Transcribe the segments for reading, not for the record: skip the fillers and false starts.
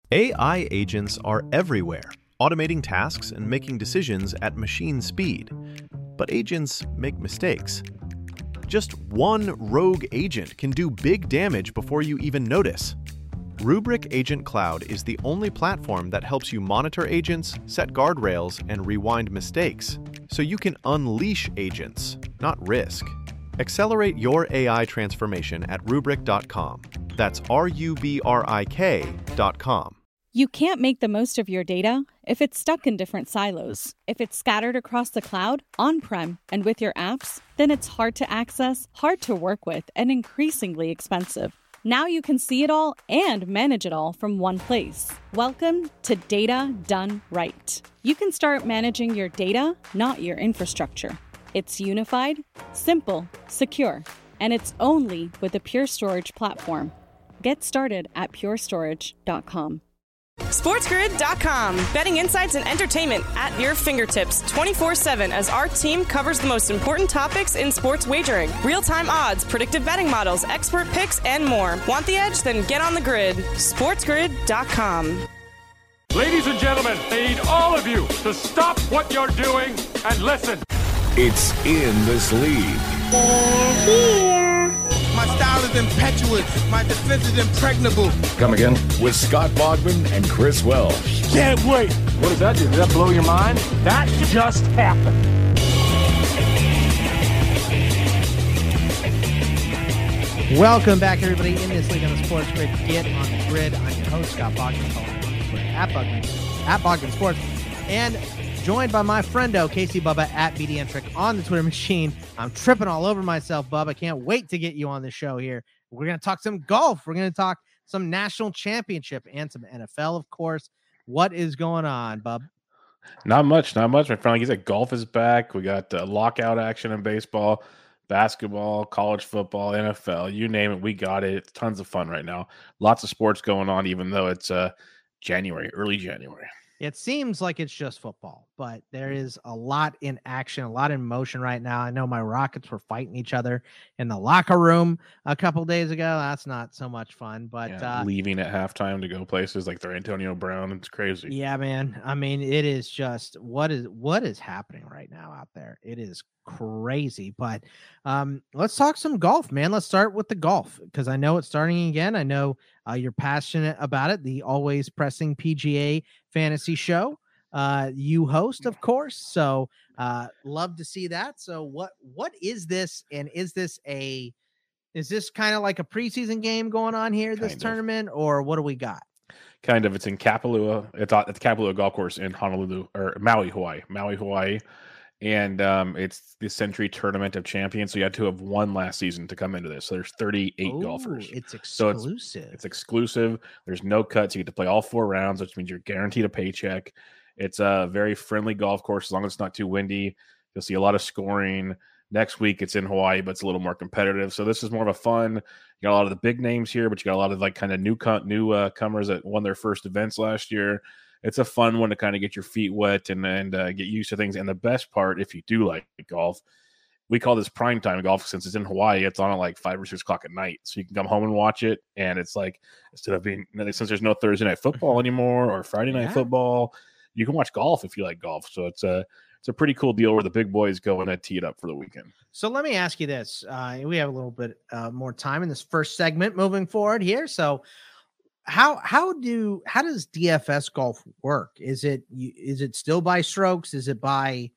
AI agents are everywhere, automating tasks and making decisions at machine speed. But agents make mistakes. Just one rogue agent can do big damage before you even notice. Rubrik Agent Cloud is the only platform that helps you monitor agents, set guardrails, and rewind mistakes, so you can unleash agents, not risk. Accelerate your AI transformation at Rubrik.com. That's RUBRIK.com. You can't make the most of your data if it's stuck in different silos. If it's scattered across the cloud, on-prem, and with your apps, then it's hard to access, hard to work with, and increasingly expensive. Now you can see it all and manage it all from one place. Welcome to Data Done Right. You can start managing your data, not your infrastructure. It's unified, simple, secure, and it's only with the Pure Storage platform. Get started at purestorage.com. SportsGrid.com. Betting insights and entertainment at your fingertips 24/7 as our team covers the most important topics in sports wagering. Real-time odds, predictive betting models, expert picks, and more. Want the edge? Then get on the grid. SportsGrid.com. Ladies and gentlemen, I need all of you to stop what you're doing and listen. It's in this league. They're here. My style is impetuous. My defense is impregnable. Come again? With Scott Bogman and Chris Welsh. Can't wait. What does that do? Did that blow your mind? That just happened. Welcome back, everybody, in this league on the Sports Grid. Get on the grid. I'm your host, Scott Bogman. Follow me on Twitter at Bogman Sports. And joined by my friendo, Casey Bubba at BDNtrick on the Twitter machine. I'm tripping all over myself, Bub. I can't wait to get you on the show here. We're going to talk some golf. We're going to talk some national championship and some NFL, of course. What is going on, Bub? Not much, my friend. Like you said, golf is back. We got lockout action in baseball, basketball, college football, NFL, you name it. We got it. It's tons of fun right now. Lots of sports going on, even though it's January, early January. It seems like it's just football, but there is a lot in action, a lot in motion right now. I know my Rockets were fighting each other in the locker room a couple days ago. That's not so much fun, but leaving at halftime to go places like they're Antonio Brown. It's crazy. Yeah, man. I mean, it is just what is happening right now out there. It is crazy, but let's talk some golf, man. Let's start with the golf because I know it's starting again. I know you're passionate about it. The always pressing PGA fantasy show you host, of course. So love to see that. So what is this? And is this kind of like a preseason game going on here, this tournament, or what do we got? Kind of. It's in Kapalua. It's at the Kapalua Golf Course in Honolulu or Maui, Hawaii. And it's the Century Tournament of Champions. So you had to have won last season to come into this. So there's 38 golfers. It's exclusive. So it's exclusive. There's no cuts. You get to play all 4 rounds, which means you're guaranteed a paycheck. It's a very friendly golf course as long as it's not too windy. You'll see a lot of scoring. Next week it's in Hawaii, but it's a little more competitive. So this is more of a fun. You got a lot of the big names here, but you got a lot of like kind of new comers that won their first events last year. It's a fun one to kind of get your feet wet and get used to things. And the best part, if you do like golf, we call this primetime golf since it's in Hawaii. It's on at like 5 or 6 o'clock at night. So you can come home and watch it. And it's like, instead of being, since there's no Thursday night football anymore or Friday night football, you can watch golf if you like golf. So it's a pretty cool deal where the big boys go and tee it up for the weekend. So let me ask you this. We have a little bit more time in this first segment moving forward here. So how does DFS golf work? Is it still by strokes? Is it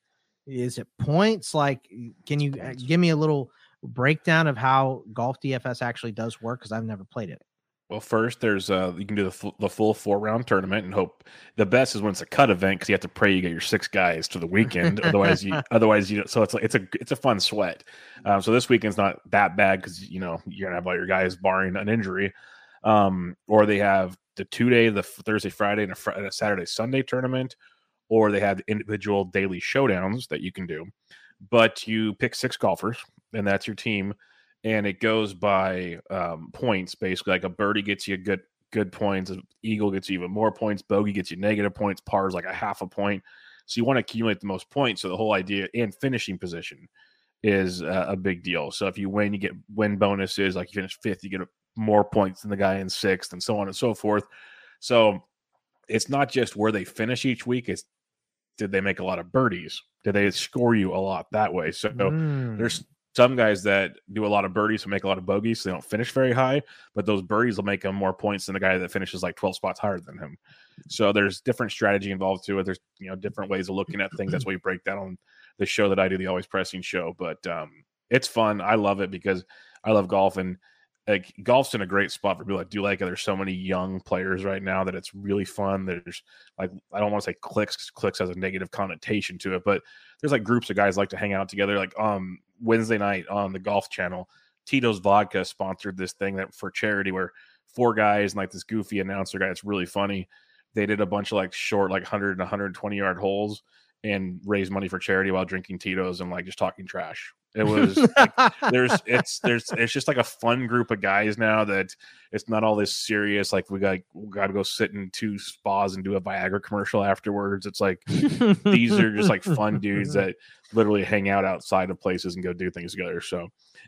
points? Like, can you give me a little breakdown of how golf DFS actually does work? Because I've never played it. Well, first there's you can do the full 4-round tournament and hope the best is when it's a cut event because you have to pray you get your 6 guys to the weekend. otherwise you so it's a fun sweat. So this weekend's not that bad because you're gonna have all your guys barring an injury. Or they have the 2-day, the Thursday, Friday, and a Saturday, Sunday tournament, or they have individual daily showdowns that you can do. But you pick 6 golfers, and that's your team, and it goes by points, basically. Like a birdie gets you good points, an eagle gets you even more points, bogey gets you negative points, par is like a half a point. So you want to accumulate the most points. So the whole idea and finishing position is a big deal. So if you win, you get win bonuses. Like you finish 5th, you get more points than the guy in 6th, and so on and so forth. So it's not just where they finish each week. It's did they make a lot of birdies? Did they score you a lot that way? So there's some guys that do a lot of birdies and make a lot of bogeys, so they don't finish very high, but those birdies will make them more points than the guy that finishes like 12 spots higher than him. So there's different strategy involved to it. There's, different ways of looking at things. That's why we break down on the show that I do, the Always Pressing show. But it's fun. I love it because I love golf, and like golf's in a great spot for people that do like it. There's so many young players right now that it's really fun. There's like, I don't want to say cliques, because cliques has a negative connotation to it, but there's like groups of guys like to hang out together. Like Wednesday night on the Golf Channel, Tito's Vodka sponsored this thing that for charity where 4 guys and like this goofy announcer guy, it's really funny. They did a bunch of like short, like 100 and 120 yard holes and raised money for charity while drinking Tito's and like just talking trash. It was like, it's just like a fun group of guys now that it's not all this serious. Like we got to go sit in 2 spas and do a Viagra commercial afterwards. It's like, these are just like fun dudes that literally hang out outside of places and go do things together. So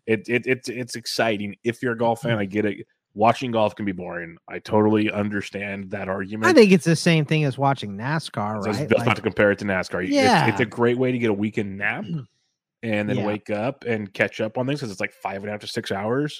it's exciting. If you're a golf fan, I get it. Watching golf can be boring. I totally understand that argument. I think it's the same thing as watching NASCAR, right? Just not to compare it to NASCAR. Yeah. It's a great way to get a weekend nap and then wake up and catch up on things, because it's like 5.5 to 6 hours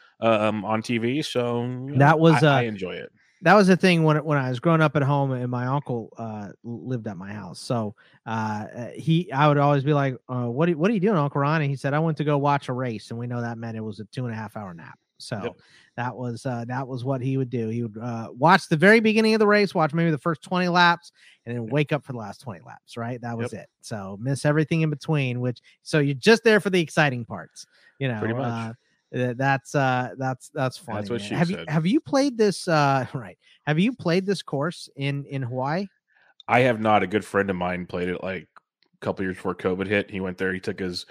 on TV. So that was I enjoy it. That was the thing when I was growing up at home and my uncle lived at my house. So I would always be like, what are you doing, Uncle Ron? And he said, I went to go watch a race. And we know that meant it was a 2.5 hour nap. So that was what he would do. He would watch the very beginning of the race, watch maybe the first 20 laps, and then wake up for the last 20 laps. Right. That was it. So miss everything in between, so you're just there for the exciting parts, pretty much. That's funny. That's what she said. Have you played this? Right. Have you played this course in Hawaii? I have not. A good friend of mine played it like a couple years before COVID hit. He went there. He took his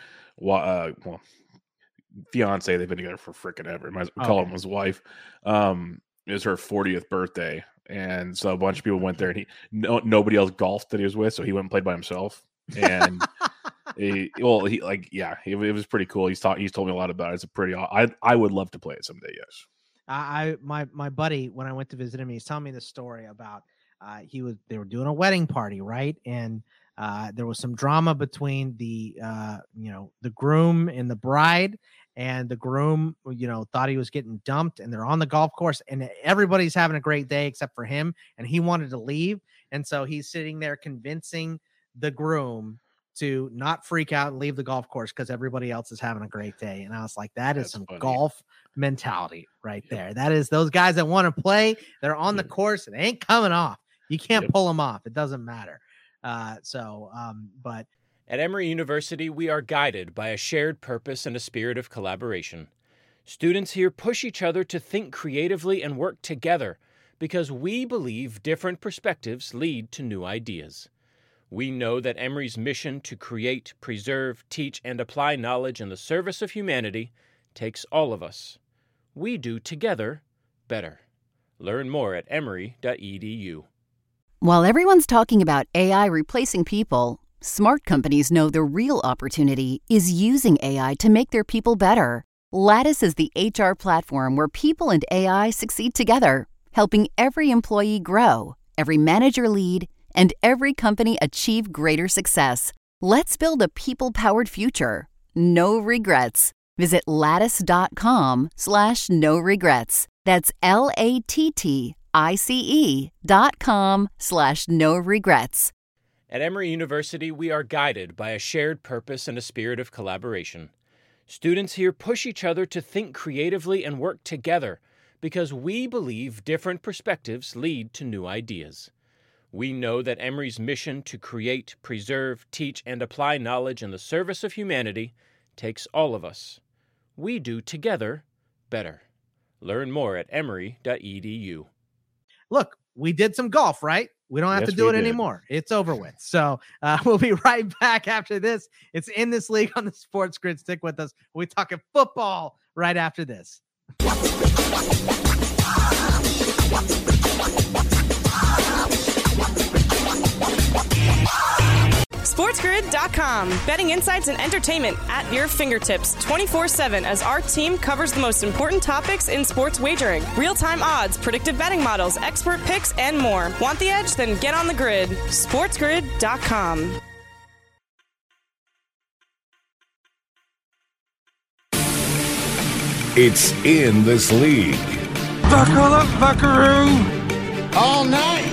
fiance. They've been together for freaking ever. We call him his wife. It was her 40th birthday, and so a bunch of people went there, and nobody else golfed that he was with, so he went and played by himself. And it was pretty cool. He's told me a lot about it. It's a pretty. I would love to play it someday. Yes. My buddy, when I went to visit him, he's telling me the story about they were doing a wedding party, right? And there was some drama between the groom and the bride, and the groom, thought he was getting dumped, and they're on the golf course, and everybody's having a great day except for him, and he wanted to leave. And so he's sitting there convincing the groom to not freak out and leave the golf course because everybody else is having a great day. And I was like, that's some funny golf mentality right there. That is those guys that want to play. They're on the course. It ain't coming off. You can't pull them off. It doesn't matter. But at Emory University, we are guided by a shared purpose and a spirit of collaboration. Students here push each other to think creatively and work together because we believe different perspectives lead to new ideas. We know that Emory's mission to create, preserve, teach, and apply knowledge in the service of humanity takes all of us. We do together better. Learn more at emory.edu. While everyone's talking about AI replacing people, smart companies know the real opportunity is using AI to make their people better. Lattice is the HR platform where people and AI succeed together, helping every employee grow, every manager lead, and every company achieve greater success. Let's build a people-powered future. No regrets. Visit lattice.com/no regrets. That's LATTICE.com/no regrets. At Emory University, we are guided by a shared purpose and a spirit of collaboration. Students here push each other to think creatively and work together because we believe different perspectives lead to new ideas. We know that Emory's mission to create, preserve, teach, and apply knowledge in the service of humanity takes all of us. We do together better. Learn more at emory.edu. Look, we did some golf, right? We don't have to do it anymore. It's over with. So we'll be right back after this. It's In This League on the Sports Grid. Stick with us. We're talking football right after this. Sports Grid SportsGrid.com. Betting insights and entertainment at your fingertips 24/7 as our team covers the most important topics in sports wagering. Real-time odds, predictive betting models, expert picks, and more. Want the edge? Then get on the grid. SportsGrid.com. It's In This League. Buckle up, buckaroo! All night!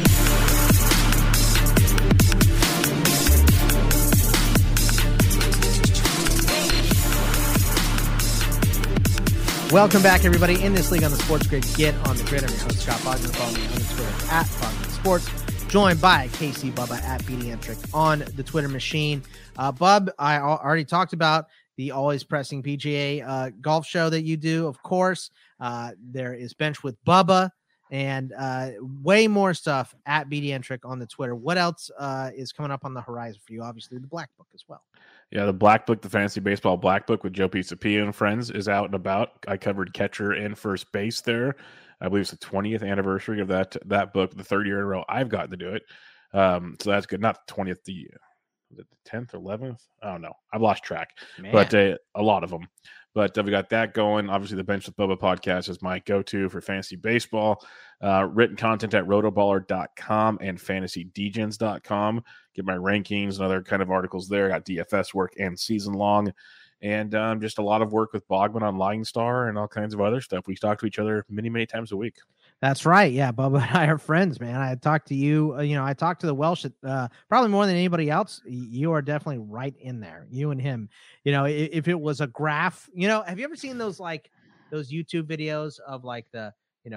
Welcome back, everybody. In This League on the Sports Grid. Get on the grid. I'm your host, Scott Bogman. Follow me on the Twitter at Bogman Sports. Joined by KC Bubba at BDentric on the Twitter machine. Bub, I already talked about the Always Pressing PGA golf show that you do, of course. There is Bench with Bubba and way more stuff at BDentric on the Twitter. What else is coming up on the horizon for you? Obviously, the Black Book as well. Yeah, the Black Book, the Fantasy Baseball Black Book with Joe Pisapia and friends is out and about. I covered catcher and first base there. I believe it's the 20th anniversary of that book, the third year in a row I've gotten to do it. So that's good. Not the 20th, the 10th or 11th? I don't know. I've lost track, but a lot of them. But we got that going. Obviously, the Bench with Bubba podcast is my go-to for fantasy baseball. Written content at rotoballer.com and fantasydegens.com. Get my rankings and other kind of articles there. Got DFS work and season long. And just a lot of work with Bogman on Lying Star and all kinds of other stuff. We talk to each other many, many times a week. That's right. Yeah, Bubba and I are friends, man. I talked to you. I talked to the Welsh probably more than anybody else. You are definitely right in there. You and him. If it was a graph, have you ever seen those YouTube videos of like the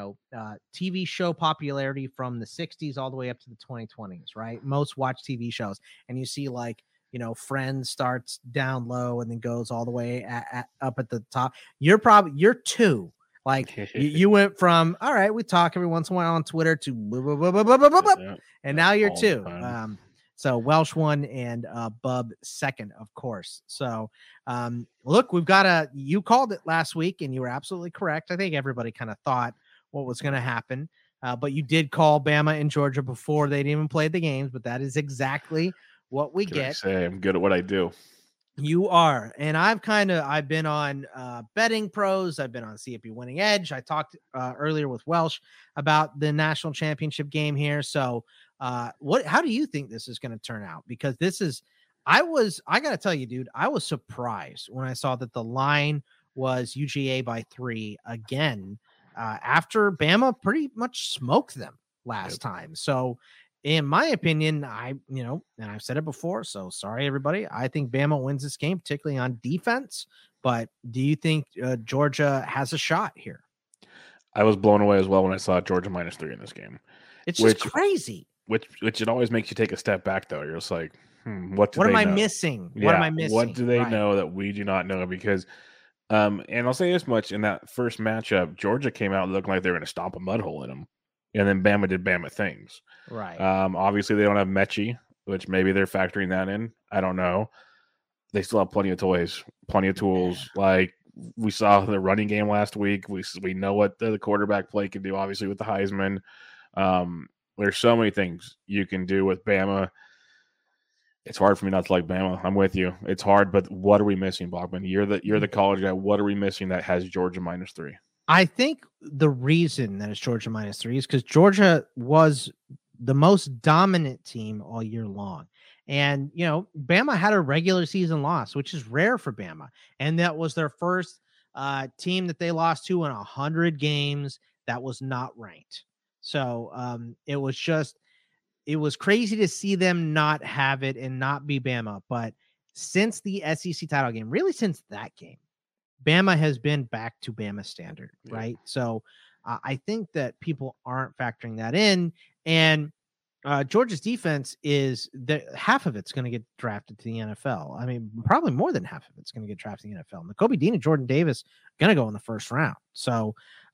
TV show popularity from the 60s all the way up to the 2020s, right? Most watched TV shows, and you see like Friends starts down low and then goes all the way up at the top. You're two. Like you went from, all right, we talk every once in a while on Twitter to and now you're two. So Welsh one and Bub second, of course. So look, you called it last week and you were absolutely correct. I think everybody kind of thought what was going to happen. But you did call Bama and Georgia before they'd even played the games, but that is exactly what we get. I say I'm good at what I do. You are. And I've been on Betting Pros. I've been on CFP Winning Edge. I talked earlier with Welsh about the national championship game here. So how do you think this is going to turn out? Because I got to tell you, dude, I was surprised when I saw that the line was UGA by 3 again, after Bama pretty much smoked them last time. So in my opinion, and I've said it before, so sorry, everybody. I think Bama wins this game, particularly on defense. But do you think Georgia has a shot here? I was blown away as well when I saw Georgia -3 in this game. It's just crazy. Which it always makes you take a step back, though. You're just like, what am I missing? Yeah, what am I missing? What do they know that we do not know? Because, and I'll say this much, in that first matchup, Georgia came out looking like they were going to stomp a mud hole in them. And then Bama did Bama things. Right. Obviously, they don't have Mechie, which maybe they're factoring that in. I don't know. They still have plenty of toys, plenty of tools. Like we saw the running game last week. We know what the quarterback play can do, obviously, with the Heisman. There's so many things you can do with Bama. It's hard for me not to like Bama. I'm with you. It's hard, but what are we missing, Bogman? You're the college guy. What are we missing that has Georgia -3? I think the reason that it's Georgia -3 is because Georgia was the most dominant team all year long. And, Bama had a regular season loss, which is rare for Bama. And that was their first team that they lost to in 100 games that was not ranked. So it was crazy to see them not have it and not be Bama. But since the SEC title game, really since that game, Bama has been back to Bama standard, right? So I think that people aren't factoring that in. And Georgia's defense is half of it's going to get drafted to the NFL. I mean, probably more than half of it's going to get drafted to the NFL. Nakobe Dean and Jordan Davis going to go in the first round. So,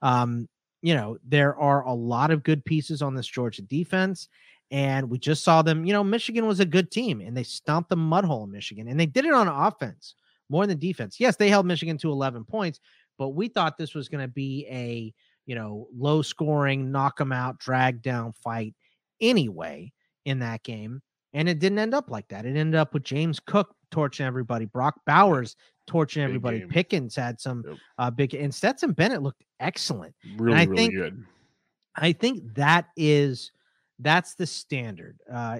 there are a lot of good pieces on this Georgia defense. And we just saw them, Michigan was a good team and they stomped the mud hole in Michigan, and they did it on offense more than defense. Yes, they held Michigan to 11 points, but we thought this was going to be a, low scoring, knock them out, drag down fight anyway in that game. And it didn't end up like that. It ended up with James Cook torching everybody, Brock Bowers torching everybody. Pickens had some big, and Stetson Bennett looked excellent. Really good. I think that's the standard.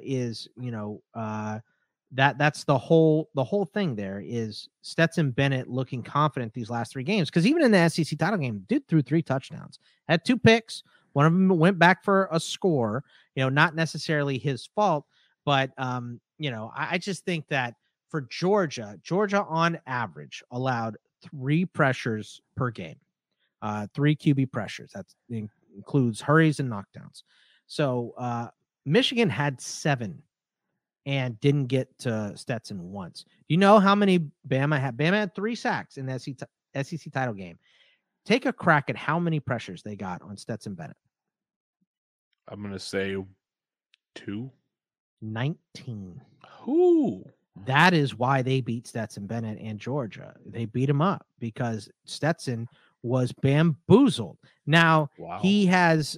That's the whole thing. There is Stetson Bennett looking confident these last 3 games, because even in the SEC title game, dude threw 3 touchdowns, had 2 picks. One of them went back for a score. Not necessarily his fault, but I just think that for Georgia on average allowed 3 pressures per game, 3 QB pressures. That includes hurries and knockdowns. So Michigan had 7 and didn't get to Stetson once. Do you know how many Bama had? Bama had 3 sacks in the SEC title game. Take a crack at how many pressures they got on Stetson Bennett. I'm going to say 2. 19. Ooh. That is why they beat Stetson Bennett and Georgia. They beat him up because Stetson was bamboozled. Now, he has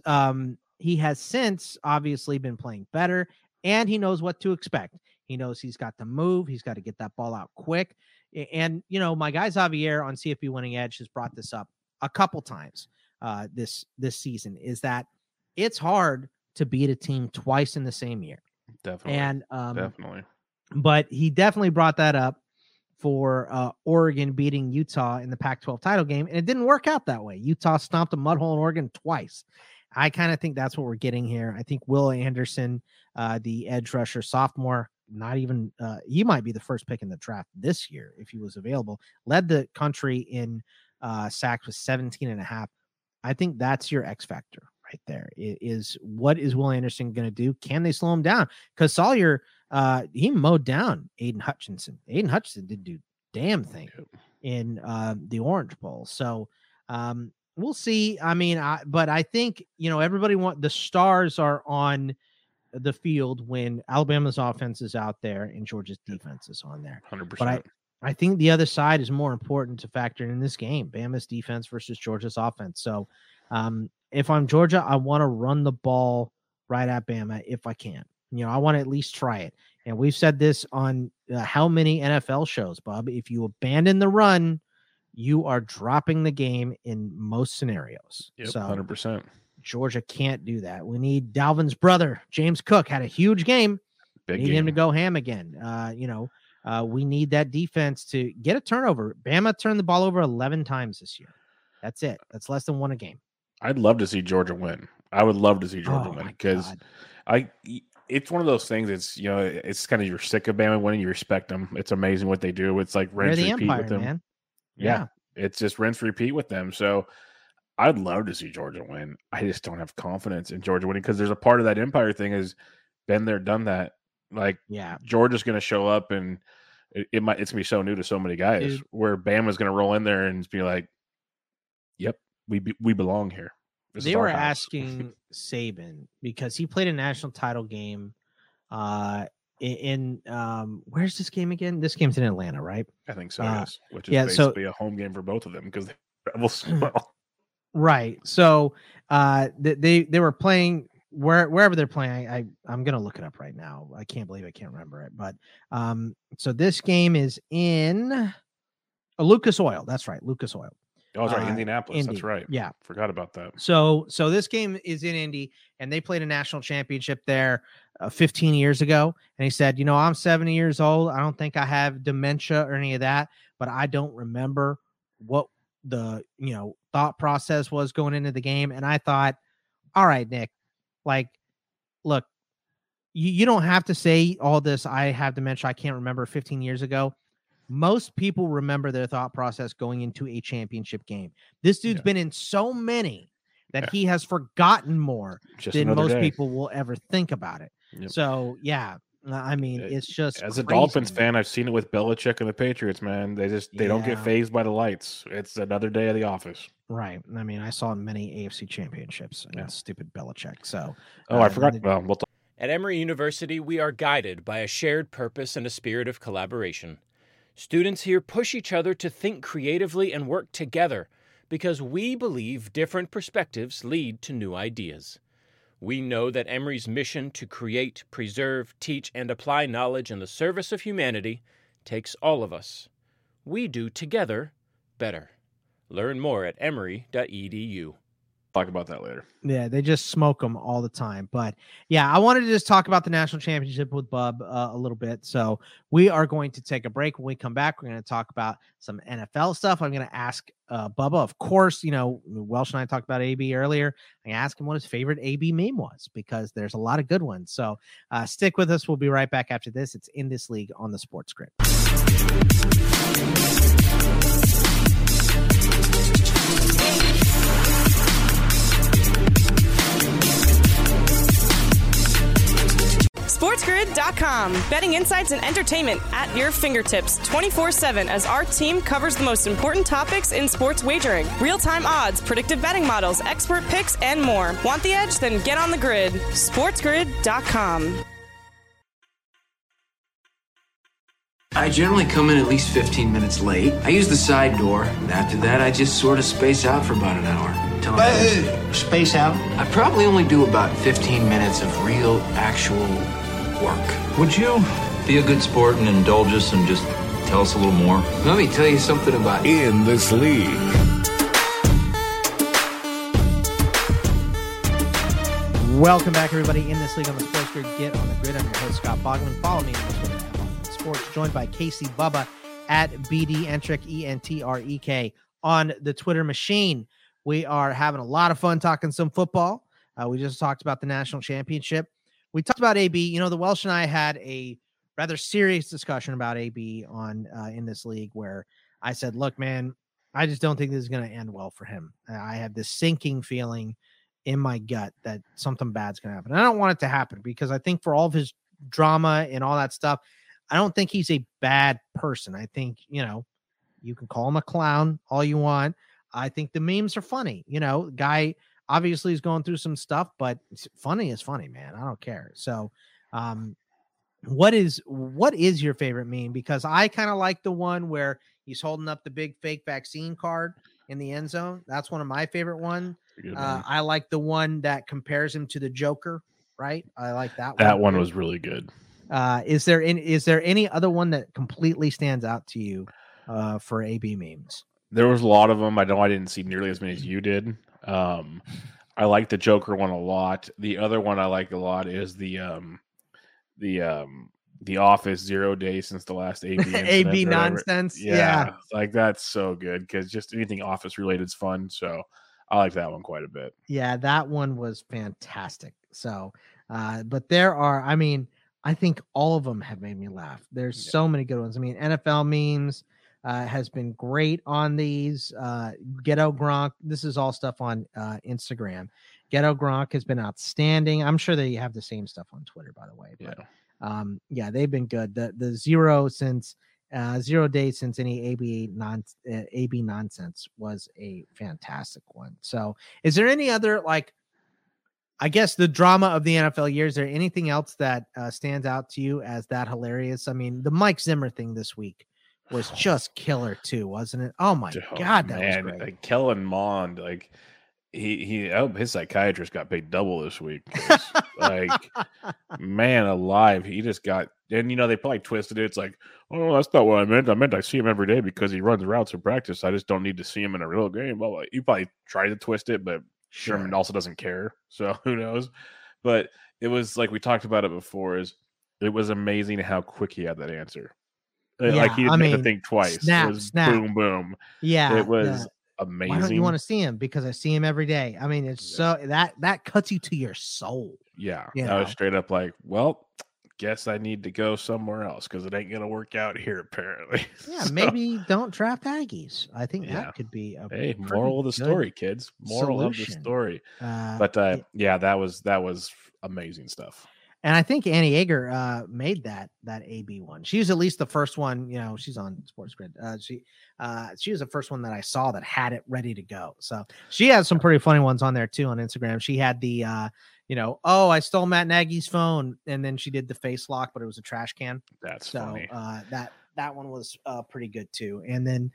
since obviously been playing better, and he knows what to expect. He knows he's got to move. He's got to get that ball out quick. And, my guy Xavier on CFB Winning Edge has brought this up a couple times this season, is that it's hard to beat a team twice in the same year. Definitely. And definitely. But he definitely brought that up for Oregon beating Utah in the Pac-12 title game, and it didn't work out that way. Utah stomped a mud hole in Oregon twice. I kind of think that's what we're getting here. I think Will Anderson, the edge rusher, sophomore, he might be the first pick in the draft this year if he was available, led the country in sacks with 17.5. I think that's your X factor right there. Is what is Will Anderson going to do? Can they slow him down? Because Sawyer, he mowed down Aiden Hutchinson. Aiden Hutchinson didn't do damn thing in the Orange Bowl. So we'll see. I mean, but I think, everybody the stars are on the field when Alabama's offense is out there and Georgia's defense is on there. 100%. But I think the other side is more important to factor in this game, Bama's defense versus Georgia's offense. So if I'm Georgia, I want to run the ball right at Bama if I can. I want to at least try it. And we've said this on how many NFL shows, Bob. If you abandon the run, you are dropping the game in most scenarios. Yep, so 100%. Georgia can't do that. We need Dalvin's brother, James Cook, had a huge game. Big need game. him to go ham again. We need that defense to get a turnover. Bama turned the ball over 11 times this year. That's it. That's less than 1 a game. I'd love to see Georgia win. I would love to see Georgia win because it's one of those things. It's it's kind of, you're sick of Bama winning. You respect them. It's amazing what they do. It's like rinse repeat Empire, with them. Man. Yeah, it's just rinse repeat with them. So I'd love to see Georgia win. I just don't have confidence in Georgia winning because there's a part of that Empire thing is been there, done that. Like, Georgia's going to show up and it's going to be so new to so many guys. Where Bama's going to roll in there and be like, "Yep, we belong here." They were asking Saban because he played a national title game in where's this game again? This game's in Atlanta, right? I think so, yes. Which is basically a home game for both of them because they travel so well. Right. So they were playing wherever they're playing. I'm gonna look it up right now. I can't believe I can't remember it. But so this game is in Lucas Oil. That's right, Lucas Oil. Oh, that's right, Indianapolis. Indy. That's right. Yeah, forgot about that. So this game is in Indy, and they played a national championship there 15 years ago. And he said, I'm 70 years old. I don't think I have dementia or any of that, but I don't remember what the thought process was going into the game. And I thought, all right, Nick, like, look, you don't have to say all this. I have dementia. I can't remember 15 years ago. Most people remember their thought process going into a championship game. This dude's been in so many that he has forgotten more than most people will ever think about it. Yep. So, I mean, it's just as a crazy, Dolphins fan, I've seen it with Belichick and the Patriots, man. They don't get fazed by the lights. It's another day of the office. Right. I mean, I saw many AFC championships and stupid Belichick. So, I forgot. Well, we'll talk. At Emory University, we are guided by a shared purpose and a spirit of collaboration. Students here push each other to think creatively and work together because we believe different perspectives lead to new ideas. We know that Emory's mission to create, preserve, teach, and apply knowledge in the service of humanity takes all of us. We do together better. Learn more at emory.edu. Talk about that later. Yeah, they just smoke them all the time. But yeah, I wanted to just talk about the national championship with Bub a little bit. So we are going to take a break. When we come back, we're going to talk about some NFL stuff. I'm going to ask Bubba, of course, Welsh and I talked about AB earlier. I asked him what his favorite AB meme was because there's a lot of good ones. So stick with us. We'll be right back after this. It's In This League on the Sports Grid. SportsGrid.com. Betting insights and entertainment at your fingertips 24/7 as our team covers the most important topics in sports wagering. Real-time odds, predictive betting models, expert picks, and more. Want the edge? Then get on the grid. SportsGrid.com. I generally come in at least 15 minutes late. I use the side door. After that, I just sort of space out for about an hour. Space out? I probably only do about 15 minutes of real, actual work. Would you be a good sport and indulge us and just tell us a little more? Let me tell you something about In This League. Welcome back, everybody. In This League on the Sports Grid. Get on the grid. I'm your host, Scott Bogman. Follow me on Twitter at Bogman Sports. Joined by Casey Bubba at BD Entrek, ENTREK on the Twitter machine. We are having a lot of fun talking some football. We just talked about the national championship. We talked about AB. The Welsh and I had a rather serious discussion about AB on In This League where I said, look, man, I just don't think this is going to end well for him. I have this sinking feeling in my gut that something bad's going to happen. I don't want it to happen because I think for all of his drama and all that stuff, I don't think he's a bad person. I think, you can call him a clown all you want. I think the memes are funny. Guy obviously is going through some stuff, but funny is funny, man. I don't care. So, what is your favorite meme? Because I kind of like the one where he's holding up the big fake vaccine card in the end zone. That's one of my favorite ones. I like the one that compares him to the Joker. Right? I like that one. That one was really good. Is there any other one that completely stands out to you for AB memes? There was a lot of them. I know I didn't see nearly as many as you did. I like the Joker one a lot. The other one I like a lot is the Office 0 days since the last AB AB nonsense. Yeah, like that's so good because just anything Office related is fun. So I like that one quite a bit. Yeah, that one was fantastic. So, but there are, I think all of them have made me laugh. There's so many good ones. NFL memes has been great on these. Ghetto Gronk. This is all stuff on Instagram. Ghetto Gronk has been outstanding. I'm sure they have the same stuff on Twitter, by the way. But they've been good. The 0 days since any AB nonsense was a fantastic one. So is there any other, I guess the drama of the NFL year, is there anything else that stands out to you as that hilarious? The Mike Zimmer thing this week was just killer too, wasn't it? Oh my God, that was great. Like Kellen Mond, his psychiatrist got paid double this week. Man alive, he just got, and they probably twisted it. It's like, oh, that's not what I meant. I meant I see him every day because he runs routes in practice. I just don't need to see him in a real game. Well, you probably tried to twist it, but Sherman also doesn't care, so who knows? But it was like we talked about it before. It was amazing how quick he had that answer. He didn't have to think twice. Snap, it was snap. Boom, boom. Yeah, it was amazing. Why don't you want to see him? Because I see him every day. It's so that cuts you to your soul. Yeah, I was straight up like, well, guess I need to go somewhere else because it ain't gonna work out here apparently. Yeah, maybe don't draft Aggies. I think that could be a moral of the story, kids. Moral solution. Of the story. But that was amazing stuff. And I think Annie Yeager made that AB one. She was at least the first one. She's on Sports Grid. She was the first one that I saw that had it ready to go. So she has some pretty funny ones on there too on Instagram. She had the I stole Matt Nagy's phone, and then she did the face lock, but it was a trash can. That's funny. That one was pretty good too. And then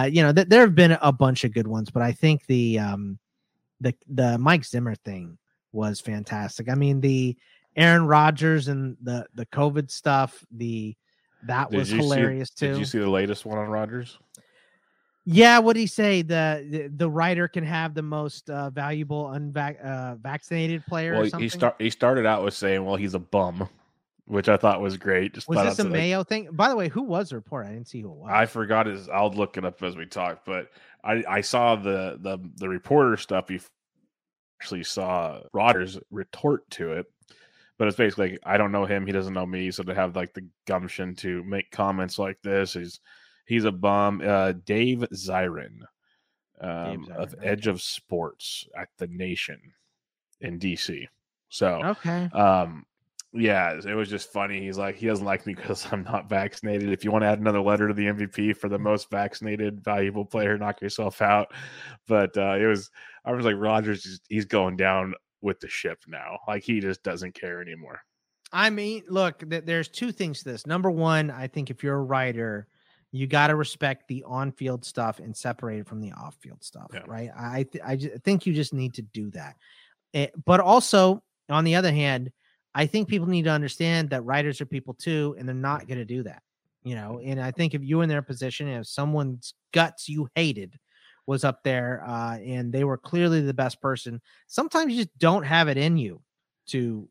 there have been a bunch of good ones, but I think the Mike Zimmer thing was fantastic. I mean, the Aaron Rodgers and the COVID stuff, that was hilarious too. Did you see the latest one on Rodgers? Yeah, what did he say? The writer can have the most valuable vaccinated player. Well, or something? he started out with saying, "Well, he's a bum," which I thought was great. Was this a Mayo thing? By the way, who was the reporter? I didn't see who it was. I forgot his. I'll look it up as we talk. But I saw the reporter stuff. You actually saw Rodgers retort to it. But it's basically like, I don't know him, he doesn't know me. So to have like the gumption to make comments like this, he's a bum. Dave Zirin of Edge of Sports at The Nation in DC. So okay. Yeah, it was just funny. He's like, he doesn't like me because I'm not vaccinated. If you want to add another letter to the MVP for the most vaccinated valuable player, knock yourself out. But I was like, Rodgers, he's going down with the ship now. Like, he just doesn't care anymore. I mean, look, there's two things to this. Number one, I think if you're a writer, you got to respect the on-field stuff and separate it from the off-field stuff, right? I think you just need to do that. But also, on the other hand, I think people need to understand that writers are people too, and they're not going to do that, And I think if you were in their position, if someone's guts you hated was up there and they were clearly the best person, sometimes you just don't have it in you to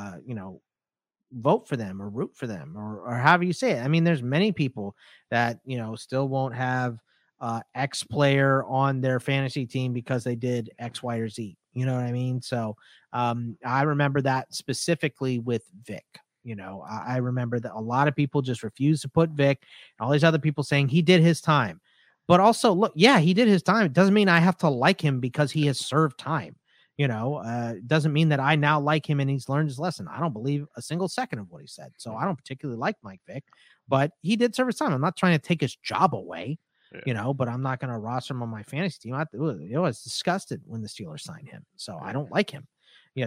vote for them or root for them or however you say it. I mean, there's many people that still won't have X player on their fantasy team because they did X, Y, or Z. You know what I mean? So I remember that specifically with Vic. I remember that a lot of people just refused to put Vic, and all these other people saying he did his time. But also, look, yeah, he did his time. It doesn't mean I have to like him because he has served time. It doesn't mean that I now like him and he's learned his lesson. I don't believe a single second of what he said. So I don't particularly like Mike Vick, but he did serve his time. I'm not trying to take his job away, but I'm not going to roster him on my fantasy team. I was disgusted when the Steelers signed him. So I don't like him,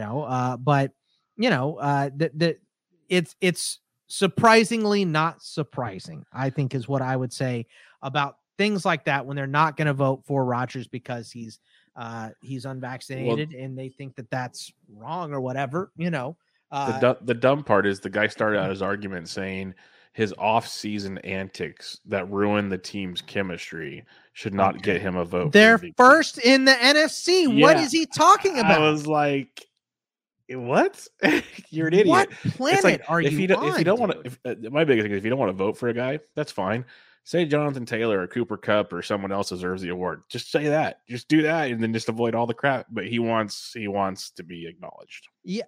it's surprisingly not surprising, I think, is what I would say about things like that when they're not going to vote for Rodgers because he's unvaccinated and they think that that's wrong or whatever, The dumb part is the guy started out his argument saying his off-season antics that ruin the team's chemistry should not get him a vote. They're first in the NFC. Yeah. What is he talking about? I was like, what? You're an idiot. What planet are you on? If you don't want to, my biggest thing is if you don't want to vote for a guy, that's fine. Say Jonathan Taylor or Cooper Kupp or someone else deserves the award. Just say that. Just do that, and then just avoid all the crap. But he wants to be acknowledged. Yeah,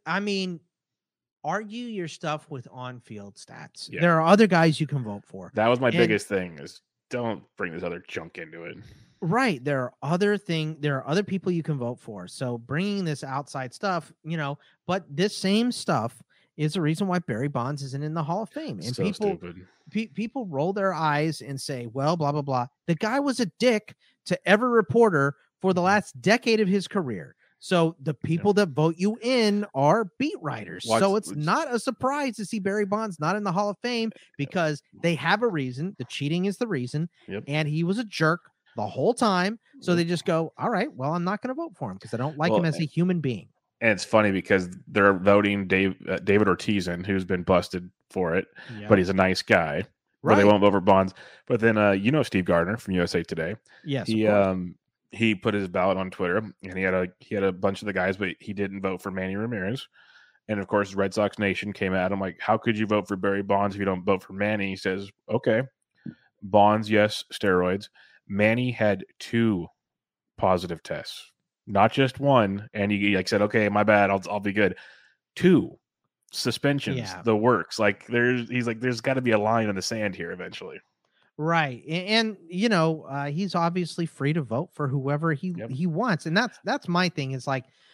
argue your stuff with on-field stats. Yeah. There are other guys you can vote for. That was my biggest thing: is don't bring this other junk into it. Right. There are other people you can vote for. So bringing this outside stuff, but this same stuff is the reason why Barry Bonds isn't in the Hall of Fame. And so people roll their eyes and say, well, blah, blah, blah. The guy was a dick to every reporter for the last decade of his career. So the people that vote you in are beat writers. So it's not a surprise to see Barry Bonds not in the Hall of Fame because they have a reason. The cheating is the reason. And he was a jerk the whole time. So they just go, all right, well, I'm not going to vote for him because I don't like him as a human being. And it's funny because they're voting David Ortiz in, who's been busted for it, but he's a nice guy. Right. But they won't vote for Bonds. But then, Steve Gardner from USA Today. Yes, he put his ballot on Twitter, and he had a bunch of the guys, but he didn't vote for Manny Ramirez. And of course, Red Sox Nation came at him like, "How could you vote for Barry Bonds if you don't vote for Manny?" He says, "Okay, Bonds, yes, steroids. Manny had 2 positive tests." Not just 1, and he said, "Okay, my bad. I'll be good." 2 suspensions, the works. There's got to be a line in the sand here eventually. Right, and he's obviously free to vote for whoever he wants, and that's my thing. Is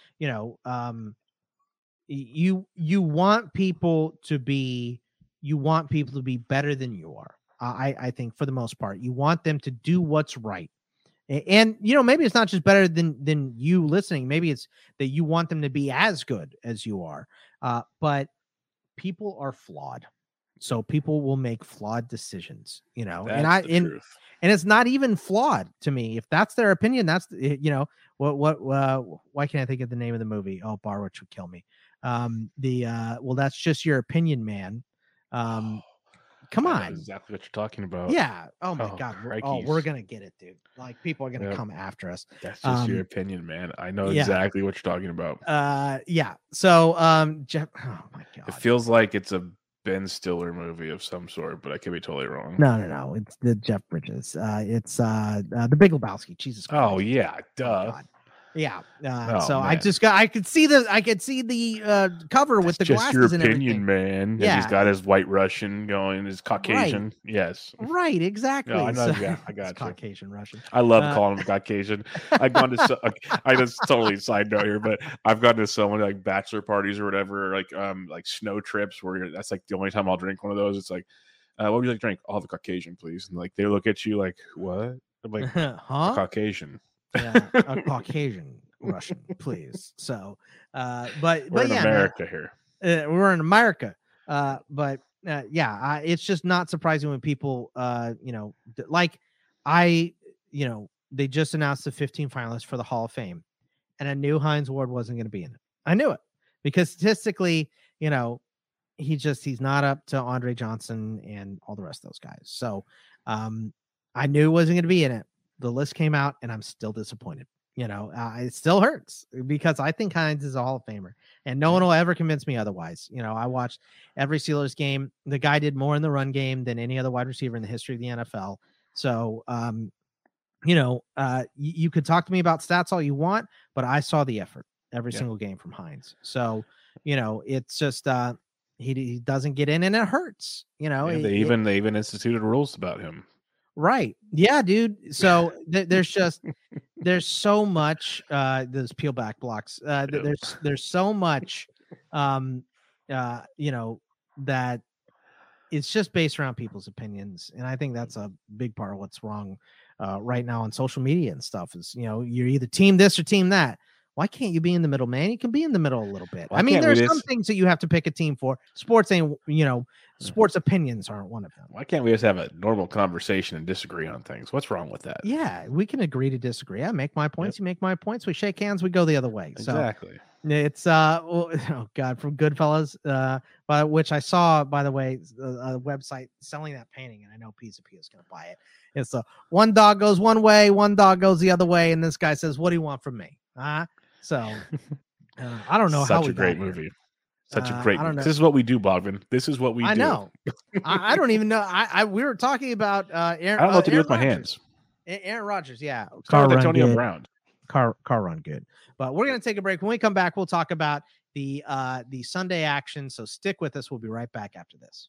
you want people to be better than you are. I think for the most part, you want them to do what's right. And, maybe it's not just better than you listening. Maybe it's that you want them to be as good as you are. But people are flawed. So people will make flawed decisions, you know, That's the truth. And it's not even flawed to me. If that's their opinion, that's, you know, why can't I think of the name of the movie? Oh, Barwich would kill me. Well, that's just your opinion, man. Come on. That's exactly what you're talking about. Yeah. Oh my God. Crikeys. We're going to get it, dude. Like people are going to come after us. That's just your opinion, man. I know exactly what you're talking about. Yeah. So, Jeff, oh my God. It feels like it's a Ben Stiller movie of some sort, but I could be totally wrong. No. It's the Jeff Bridges. It's the Big Lebowski. Jesus Christ. Oh yeah, duh. Oh, yeah. Man. I could see the cover with the just glasses your and opinion, everything. man. Yeah. And he's got his white Russian going, his Caucasian. Right. Yes. Right. Exactly. No, I know. So, Yeah, I got you. Caucasian Russian. I love calling him Caucasian. I've gone to I just totally side note here, but I've gone to so many like bachelor parties or whatever, like snow trips where that's like the only time I'll drink one of those. It's like, what would you like to drink? I'll have a Caucasian, please. And like they look at you like, what? I'm like, huh? Caucasian. Yeah, a Caucasian Russian, please. So, but we're in yeah, America here. We're in America. It's just not surprising when people, they just announced the 15 finalists for the Hall of Fame, and I knew Hines Ward wasn't going to be in it. I knew it because statistically, he's not up to Andre Johnson and all the rest of those guys. So, I knew it wasn't going to be in it. The list came out, and I'm still disappointed. It still hurts because I think Hines is a Hall of Famer, and no one will ever convince me otherwise. I watched every Steelers game. The guy did more in the run game than any other wide receiver in the history of the NFL. So, you could talk to me about stats all you want, but I saw the effort every single game from Hines. So, it's just he doesn't get in, and it hurts. They even instituted rules about him. Right. Yeah, dude. So there's so much those peel back blocks. There's so much that it's just based around people's opinions. And I think that's a big part of what's wrong right now on social media and stuff is, you're either team this or team that. Why can't you be in the middle, man? You can be in the middle a little bit. I mean, there's some things that you have to pick a team for. Sports ain't, sports opinions aren't one of them. Why can't we just have a normal conversation and disagree on things? What's wrong with that? Yeah, we can agree to disagree. I make my points. Yep. You make my points. We shake hands. We go the other way. Exactly. So it's oh God, from Goodfellas, by which I saw, by the way, a website selling that painting, and I know Pizza P is going to buy it. It's one dog goes one way, one dog goes the other way, and this guy says, "What do you want from me?" So I don't know how we such a great movie. Such a great movie. This is what we do, Bogman. This is what we do. I know. I don't even know. We were talking about Aaron. I don't know what to do with Rodgers. my hands. Aaron Rodgers, yeah. Car run Antonio good. Brown. Car run good. But we're gonna take a break. When we come back, we'll talk about the Sunday action. So stick with us. We'll be right back after this.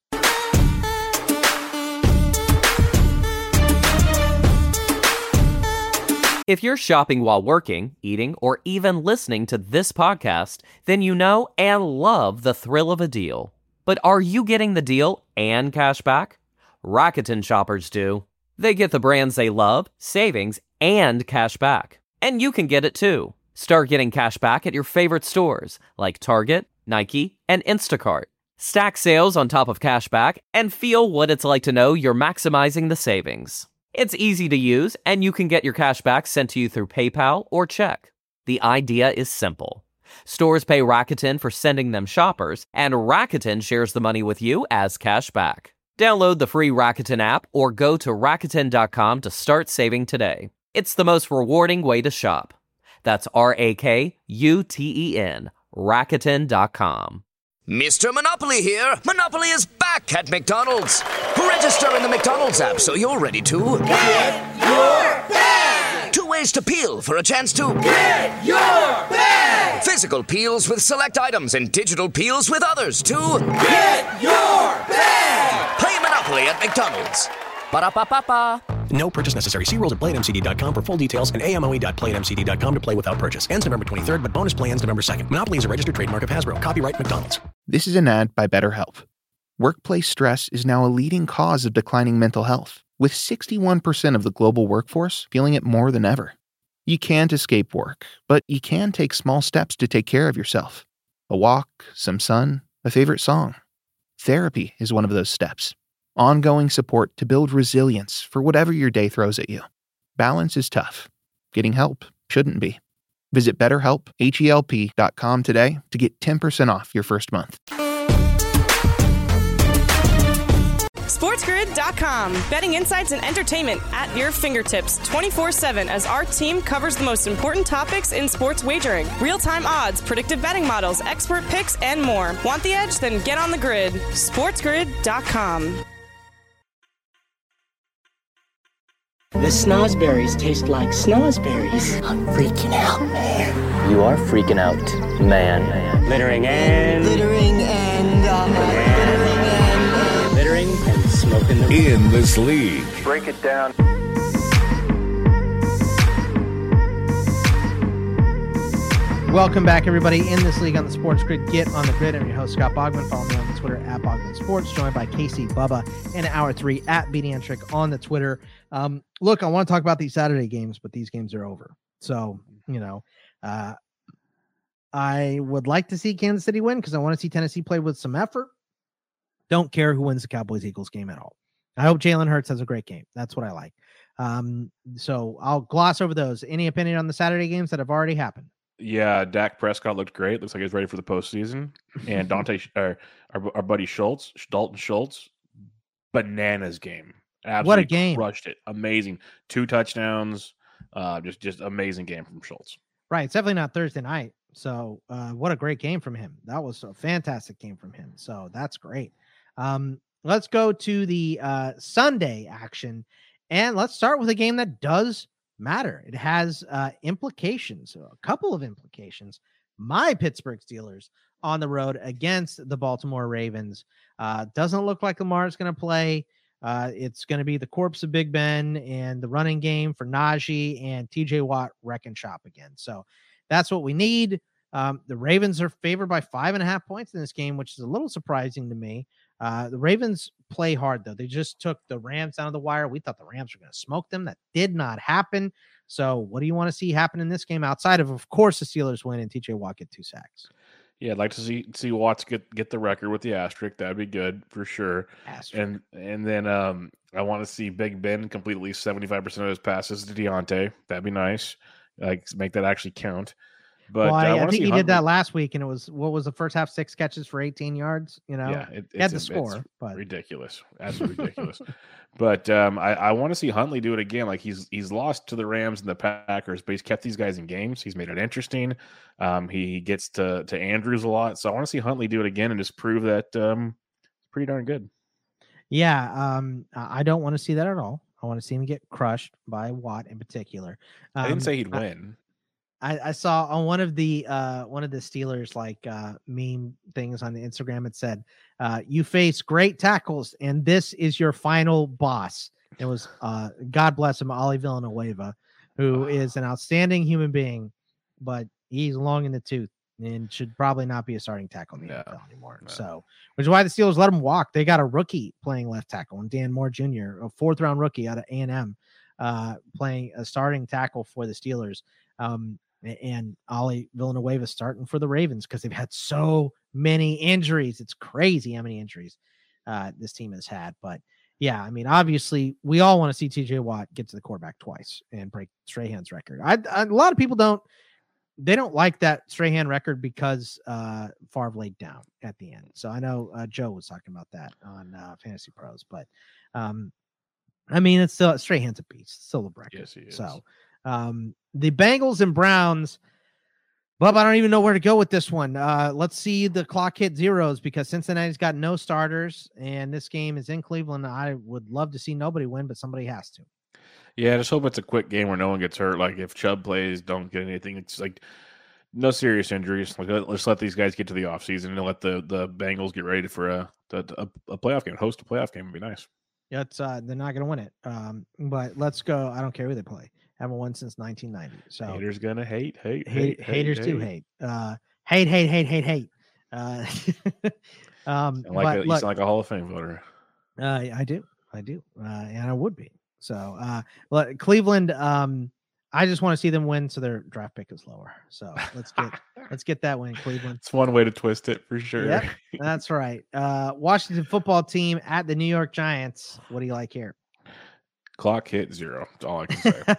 If you're shopping while working, eating, or even listening to this podcast, then you know and love the thrill of a deal. But are you getting the deal and cash back? Rakuten shoppers do. They get the brands they love, savings, and cash back. And you can get it too. Start getting cash back at your favorite stores like Target, Nike, and Instacart. Stack sales on top of cash back and feel what it's like to know you're maximizing the savings. It's easy to use, and you can get your cash back sent to you through PayPal or check. The idea is simple. Stores pay Rakuten for sending them shoppers, and Rakuten shares the money with you as cash back. Download the free Rakuten app or go to Rakuten.com to start saving today. It's the most rewarding way to shop. That's Rakuten, Rakuten.com. Mr. Monopoly here. Monopoly is back at McDonald's. Register in the McDonald's app so you're ready to get your bag. 2 ways to peel for a chance to get your bag. Physical peels with select items and digital peels with others to get your bag. Play Monopoly at McDonald's. Ba-da-ba-ba-ba. No purchase necessary. See rules at playatmcd.com for full details and amoe.playatmcd.com to play without purchase. Ends November 23rd, but bonus play ends November 2nd. Monopoly is a registered trademark of Hasbro. Copyright McDonald's. This is an ad by BetterHelp. Workplace stress is now a leading cause of declining mental health, with 61% of the global workforce feeling it more than ever. You can't escape work, but you can take small steps to take care of yourself. A walk, some sun, a favorite song. Therapy is one of those steps. Ongoing support to build resilience for whatever your day throws at you. Balance is tough. Getting help shouldn't be. Visit BetterHelp.com today to get 10% off your first month. SportsGrid.com. Betting insights and entertainment at your fingertips 24/7 as our team covers the most important topics in sports wagering. Real-time odds, predictive betting models, expert picks, and more. Want the edge? Then get on the grid. SportsGrid.com. The snozberries taste like snozberries. I'm freaking out, man. You are freaking out, man. Littering and smoking the In this league. Break it down. Welcome back, everybody, in this league on the Sports Grid. Get on the grid. I'm your host, Scott Bogman. Follow me on Twitter at Bogman Sports, joined by Casey Bubba in Hour 3 at BDantrick on the Twitter. Look, I want to talk about these Saturday games, but these games are over. So, I would like to see Kansas City win because I want to see Tennessee play with some effort. Don't care who wins the Cowboys-Eagles game at all. I hope Jalen Hurts has a great game. That's what I like. So I'll gloss over those. Any opinion on the Saturday games that have already happened? Yeah, Dak Prescott looked great. Looks like he's ready for the postseason. And our buddy Dalton Schultz, bananas game. Absolutely what a game! Crushed it. Amazing. 2 touchdowns. Just amazing game from Schultz. Right. It's definitely not Thursday night. So what a great game from him. That was a fantastic game from him. So that's great. Let's go to the Sunday action. And let's start with a game that does matter. It has implications, a couple of implications. My Pittsburgh Steelers on the road against the Baltimore Ravens. Doesn't look like Lamar's going to play. It's going to be the corpse of Big Ben and the running game for Najee and TJ Watt wreck and shop again. So that's what we need. The Ravens are favored by 5.5 points in this game, which is a little surprising to me. The Ravens play hard, though. They just took the Rams down to the wire. We thought the Rams were going to smoke them. That did not happen. So what do you want to see happen in this game outside of course, the Steelers win and TJ Watt get 2 sacks? Yeah, I'd like to see Watts get the record with the asterisk. That'd be good for sure. And then I want to see Big Ben complete at least 75% of his passes to Deontay. That'd be nice. Like make that actually count. But I think he did that last week, and it was what was the first half 6 catches for 18 yards. Yeah, he had the score, but ridiculous, absolutely ridiculous. But I want to see Huntley do it again. Like he's lost to the Rams and the Packers, but he's kept these guys in games. He's made it interesting. He gets to Andrews a lot, so I want to see Huntley do it again and just prove that it's pretty darn good. Yeah, I don't want to see that at all. I want to see him get crushed by Watt in particular. I didn't say he'd win. I saw on one of the Steelers meme things on the Instagram. It said, "You face great tackles, and this is your final boss." It was God bless him, Ollie Villanueva, who is an outstanding human being, but he's long in the tooth and should probably not be a starting tackle in the NFL anymore. No. So, which is why the Steelers let him walk. They got a rookie playing left tackle, and Dan Moore Jr., a 4th-round rookie out of A&M, playing a starting tackle for the Steelers. And Ollie Villanueva starting for the Ravens because they've had so many injuries. It's crazy how many injuries this team has had. But yeah, I mean, obviously we all want to see TJ Watt get to the quarterback twice and break Strahan's record. A lot of people don't like that Strahan record because Favre laid down at the end. So I know Joe was talking about that on Fantasy Pros, but I mean, it's still Strahan's a beast. It's still a record. Yes, he is. So the Bengals and Browns. Bub, I don't even know where to go with this one. Let's see the clock hit zeros because Cincinnati's got no starters, and this game is in Cleveland. I would love to see nobody win, but somebody has to. Yeah, I just hope it's a quick game where no one gets hurt. Like if Chubb plays, don't get anything. It's like no serious injuries. Like let's let these guys get to the offseason and let the Bengals get ready for a playoff game. Host a playoff game would be nice. Yeah, they're not going to win it. But let's go. I don't care who they play. Haven't won since 1990. So haters gonna hate. Haters do hate. Hate. You sound like a Hall of Fame voter. I do. And I would be. So Cleveland, I just want to see them win so their draft pick is lower. So let's get that win, Cleveland. It's one way to twist it for sure. Yep, that's right. Washington football team at the New York Giants. What do you like here? Clock hit 0. That's all I can say.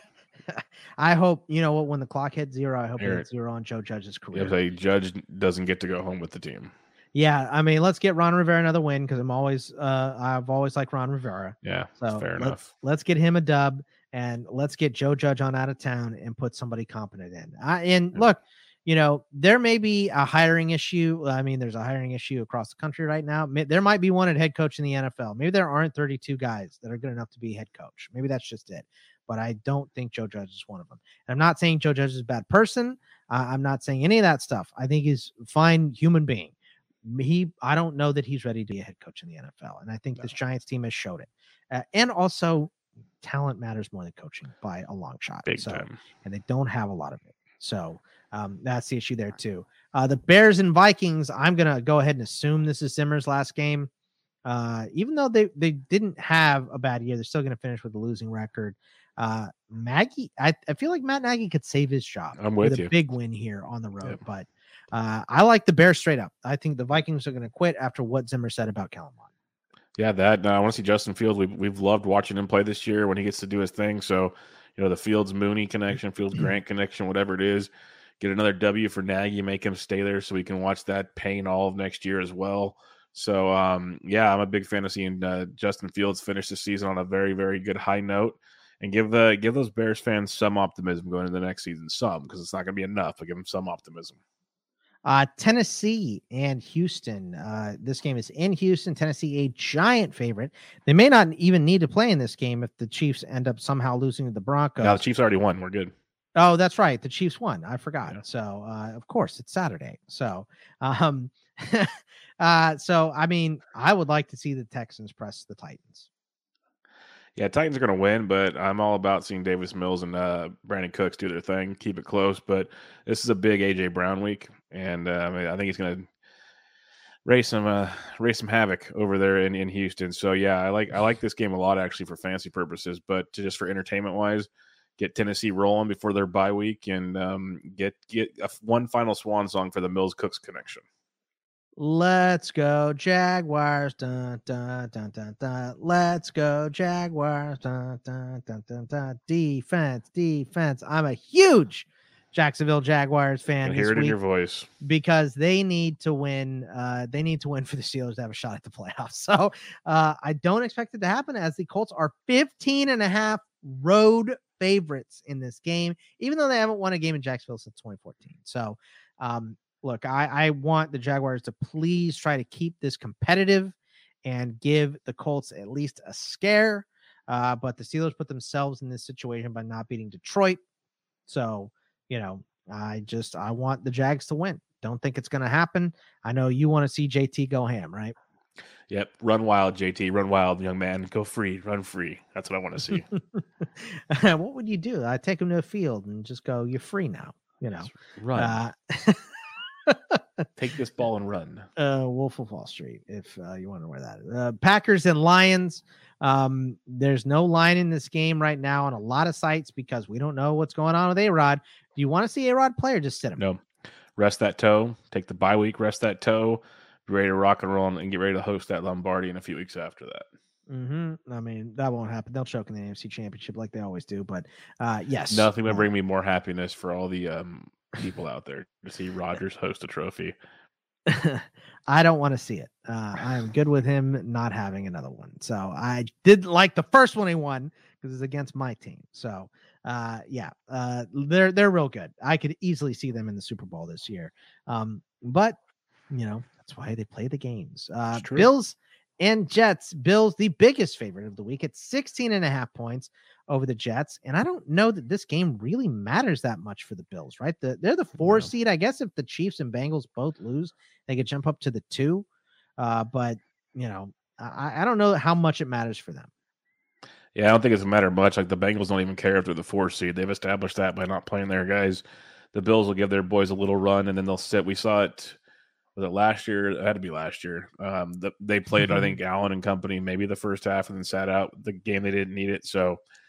I hope, when the clock hits 0, I hope it hits 0 on Joe Judge's career. If a Judge doesn't get to go home with the team. Yeah, I mean, let's get Ron Rivera another win because I've always liked Ron Rivera. Yeah, so fair enough. Let's get him a dub and let's get Joe Judge on out of town and put somebody competent in. Look, there may be a hiring issue. I mean, there's a hiring issue across the country right now. There might be one at head coach in the NFL. Maybe there aren't 32 guys that are good enough to be head coach. Maybe that's just it. But I don't think Joe Judge is one of them. And I'm not saying Joe Judge is a bad person. I'm not saying any of that stuff. I think he's a fine human being. I don't know that he's ready to be a head coach in the NFL. And I think this Giants team has showed it. And also, talent matters more than coaching by a long shot. Big time. And they don't have a lot of it. So that's the issue there too. The Bears and Vikings, I'm going to go ahead and assume this is Zimmer's last game. Even though they didn't have a bad year, they're still going to finish with a losing record. Nagy, I feel like Matt Nagy could save his job. I'm with you. A big win here on the road, but I like the Bears straight up. I think the Vikings are going to quit after what Zimmer said about Kellen Mond. Yeah, I want to see Justin Fields. We've loved watching him play this year when he gets to do his thing. So, the Fields Mooney connection, Fields Grant connection, whatever it is, get another W for Nagy, make him stay there so we can watch that pain all of next year as well. So, I'm a big fan of seeing Justin Fields finish the season on a very, very good high note. And give those Bears fans some optimism going into the next season. Some, because it's not going to be enough, but give them some optimism. Tennessee and Houston. This game is in Houston. Tennessee, a giant favorite. They may not even need to play in this game if the Chiefs end up somehow losing to the Broncos. No, the Chiefs already won. We're good. Oh, that's right. The Chiefs won. I forgot. Yeah. So, of course, it's Saturday. So, I mean, I would like to see the Texans press the Titans. Yeah, Titans are going to win, but I'm all about seeing Davis Mills and Brandon Cooks do their thing, keep it close. But this is a big A.J. Brown week, and I think he's going to raise some havoc over there in Houston. So yeah, I like this game a lot actually for fantasy purposes, but just for entertainment wise, get Tennessee rolling before their bye week and get one final swan song for the Mills Cooks connection. Let's go Jaguars, dun, dun, dun, dun, dun. Let's go Jaguars, dun, dun, dun, dun, dun. Defense. I'm a huge Jacksonville Jaguars fan. I hear it in your voice because they need to win. They need to win for the Steelers to have a shot at the playoffs. So I don't expect it to happen as the Colts are 15.5 road favorites in this game, even though they haven't won a game in Jacksonville since 2014. So, look, I want the Jaguars to please try to keep this competitive and give the Colts at least a scare. But the Steelers put themselves in this situation by not beating Detroit. So, I want the Jags to win. Don't think it's going to happen. I know you want to see JT go ham, right? Yep. Run wild, JT. Run wild, young man. Go free. Run free. That's what I want to see. What would you do? I'd take him to a field and just go, you're free now. Run. Take this ball and run. Wolf of Wall Street, if you wonder where that is. Packers and Lions. There's no line in this game right now on a lot of sites because we don't know what's going on with A-Rod. Do you want to see A-Rod play or just sit him? No. Rest that toe. Take the bye week. Rest that toe. Be ready to rock and roll and get ready to host that Lombardi in a few weeks after that. I mean, that won't happen. They'll choke in the AFC Championship like they always do. But yes. Nothing will bring me more happiness for all the people out there to see Rodgers host a trophy. I don't want to see it. I'm good with him not having another one. So I did like the first one he won because it's against my team. So they're real good. I could easily see them in the Super Bowl this year. But that's why they play the games. Bills and Jets. Bills, the biggest favorite of the week at 16.5 points over the Jets. And I don't know that this game really matters that much for the Bills, right? They're the 4 seed. I guess if the Chiefs and Bengals both lose, they could jump up to the 2. But I don't know how much it matters for them. Yeah, I don't think it's a matter much. Like the Bengals don't even care if they're the 4 seed. They've established that by not playing their guys. The Bills will give their boys a little run, and then they'll sit. We saw it. Was it last year? It had to be last year. They played, I think, Allen and company maybe the first half and then sat out the game. They didn't need it. So,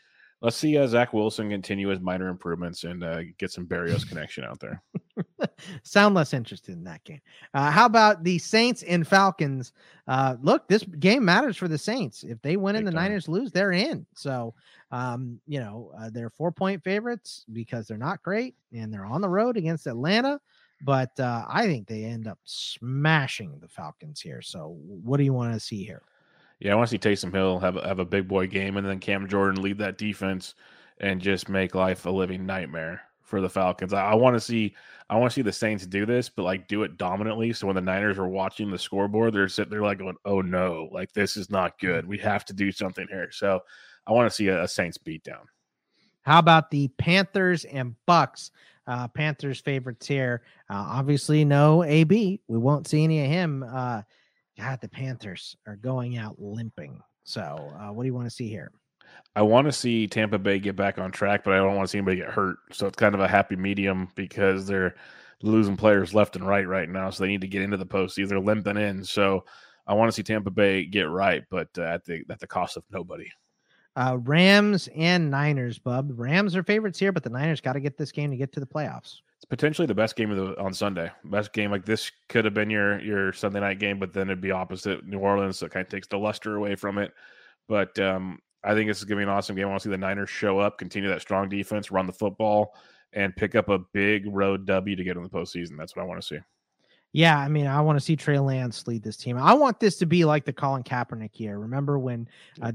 Let's see Zach Wilson continue his minor improvements and get some Barrios connection out there. Sound less interested in that game. How about the Saints and Falcons? Look, this game matters for the Saints. If they win and the Niners lose, they're in. So, they're 4-point favorites because they're not great and they're on the road against Atlanta. But I think they end up smashing the Falcons here. So what do you want to see here? Yeah, I want to see Taysom Hill have a big boy game, and then Cam Jordan lead that defense and just make life a living nightmare for the Falcons. I want to see the Saints do this, but like do it dominantly. So when the Niners are watching the scoreboard, they're sitting there like going, "Oh no, like this is not good. We have to do something here." So I want to see a Saints beatdown. How about the Panthers and Bucks? Panthers favorites here. Obviously, no AB. We won't see any of him. God, the Panthers are going out limping. So what do you want to see here? I want to see Tampa Bay get back on track, but I don't want to see anybody get hurt. So it's kind of a happy medium because they're losing players left and right now. So they need to get into the postseason. They're limping in. So I want to see Tampa Bay get right, but at the cost of nobody. Rams and Niners, Bub. The Rams are favorites here, but the Niners got to get this game to get to the playoffs. It's potentially the best game on Sunday. Best game. Like this could have been your Sunday night game, but then it'd be opposite New Orleans, so it kind of takes the luster away from it. But I think this is going to be an awesome game. I want to see the Niners show up, continue that strong defense, run the football, and pick up a big road W to get in the postseason. That's what I want to see. Yeah, I mean, I want to see Trey Lance lead this team. I want this to be like the Colin Kaepernick year. Remember when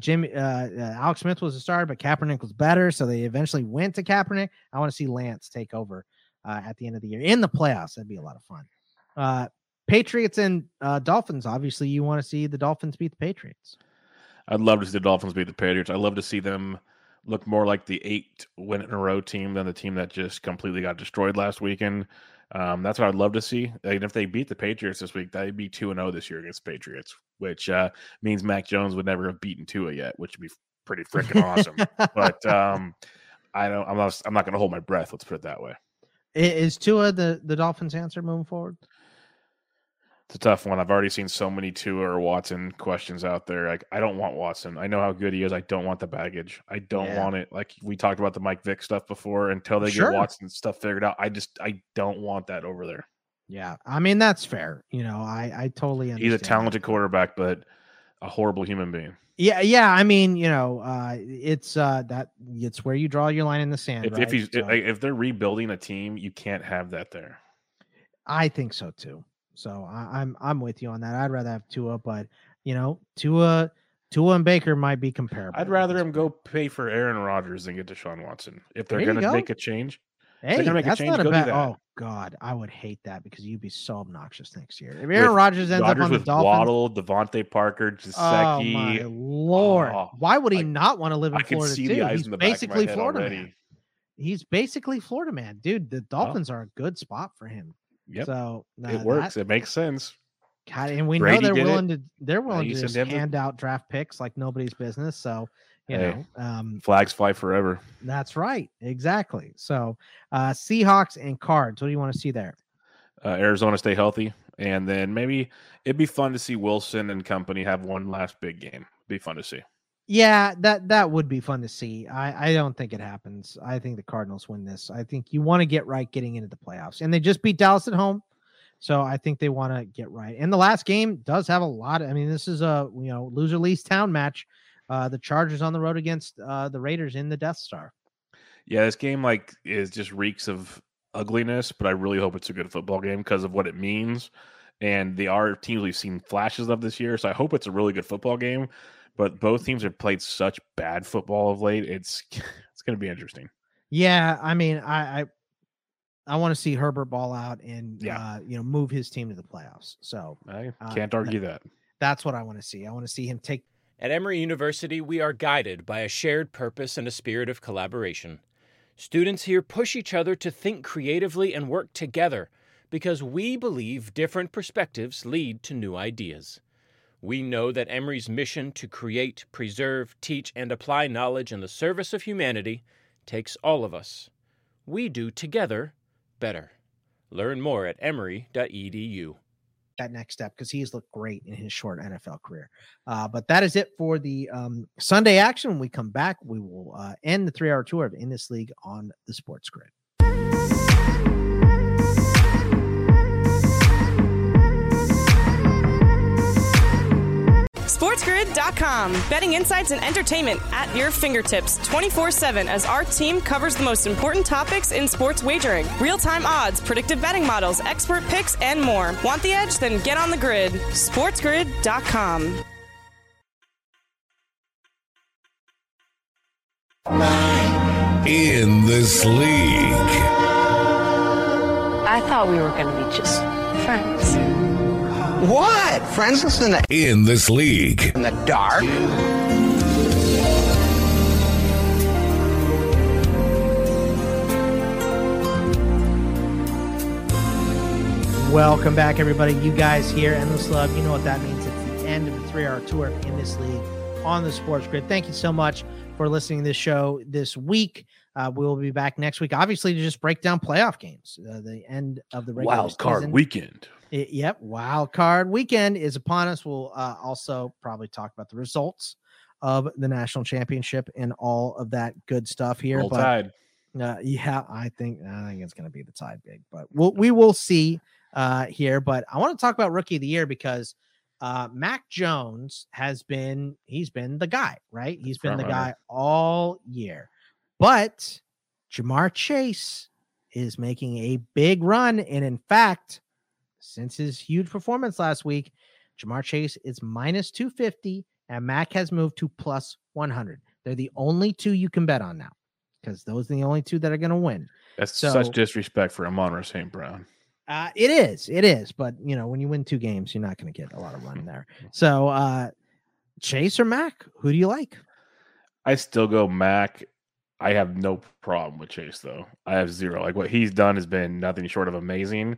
Alex Smith was a starter, but Kaepernick was better, so they eventually went to Kaepernick. I want to see Lance take over at the end of the year in the playoffs. That'd be a lot of fun. Patriots and Dolphins. Obviously, you want to see the Dolphins beat the Patriots. I'd love to see the Dolphins beat the Patriots. I'd love to see them look more like the 8-win-in-a-row team than the team that just completely got destroyed last weekend. That's what I'd love to see. And if they beat the Patriots this week, that'd be 2-0 this year against the Patriots, which means Mac Jones would never have beaten Tua yet, which would be pretty freaking awesome. But I'm not going to hold my breath. Let's put it that way. Is Tua the Dolphins' answer moving forward? It's a tough one. I've already seen so many Tua or Watson questions out there. Like, I don't want Watson. I know how good he is. I don't want the baggage. I don't want it. Like we talked about the Mike Vick stuff before. Until they get Watson stuff figured out, I don't want that over there. Yeah, I mean that's fair. I totally understand. He's a talented quarterback, but a horrible human being. Yeah. I mean, it's where you draw your line in the sand. If they're rebuilding a team, you can't have that there. I think so too. So I'm with you on that. I'd rather have Tua, but Tua and Baker might be comparable. I'd rather him go pay for Aaron Rodgers than get Deshaun Watson. If they're going to make a change, that's not a bad. Oh God, I would hate that because you'd be so obnoxious next year. If Aaron Rodgers ends up on the Dolphins, Waddle, Devontae Parker, Gesicki. Oh my Lord, why would he not want to live in Florida? See the eyes in the back of my head Florida already. Man. He's basically Florida man, dude. The Dolphins are a good spot for him. Yep. So it works. It makes sense. God, and we Brady know they're willing to just him hand out draft picks like nobody's business. So flags fly forever. That's right. Exactly. So Seahawks and Cards. What do you want to see there? Arizona stay healthy, and then maybe it'd be fun to see Wilson and company have one last big game. It'd be fun to see. Yeah, that would be fun to see. I don't think it happens. I think the Cardinals win this. I think you want to get right getting into the playoffs. And they just beat Dallas at home. So I think they want to get right. And the last game does have a lot. This is a loser leaves town match. The Chargers on the road against the Raiders in the Death Star. Yeah, this game is just reeks of ugliness, but I really hope it's a good football game because of what it means. And they are teams we've seen flashes of this year. So I hope it's a really good football game. But both teams have played such bad football of late. It's going to be interesting. Yeah, I want to see Herbert ball out and move his team to the playoffs. So I can't argue that. That's what I want to see. I want to see him take. At Emory University, we are guided by a shared purpose and a spirit of collaboration. Students here push each other to think creatively and work together because we believe different perspectives lead to new ideas. We know that Emory's mission to create, preserve, teach, and apply knowledge in the service of humanity takes all of us. We do together better. Learn more at emory.edu. that next step because he's looked great in his short NFL career. But that is it for the Sunday action. When we come back, we will end the 3-hour tour of In This League on the Sports Grid. SportsGrid.com. Betting insights and entertainment at your fingertips 24/7 as our team covers the most important topics in sports wagering. Real-time odds, predictive betting models, expert picks, and more. Want the edge? Then get on the grid. SportsGrid.com. In This League. I thought we were going to be just friends. What? Friends in the In This League. In the dark? Welcome back, everybody. You guys here, Endless Love. You know what that means. It's the end of the 3-hour tour of In This League on the Sports Grid. Thank you so much for listening to this show this week. We will be back next week, obviously, to just break down playoff games. The end of the regular Wild card season. weekend. Yep, wild card weekend is upon us. We'll also probably talk about the results of the national championship and all of that good stuff here. Roll Tide. Yeah, I think it's going to be the Tide big, but we will see here. But I want to talk about Rookie of the Year because Mac Jones he's been the guy, right? He's been the guy all year. But Ja'Marr Chase is making a big run, and in fact, since his huge performance last week, Ja'Marr Chase is minus 250, and Mac has moved to plus 100. They're the only two you can bet on now because those are the only two that are going to win. That's such disrespect for Amon-Ra St. Brown. It is. But, when you win 2 games, you're not going to get a lot of run there. So, Chase or Mac, who do you like? I still go Mac. I have no problem with Chase, though. I have zero. Like, what he's done has been nothing short of amazing.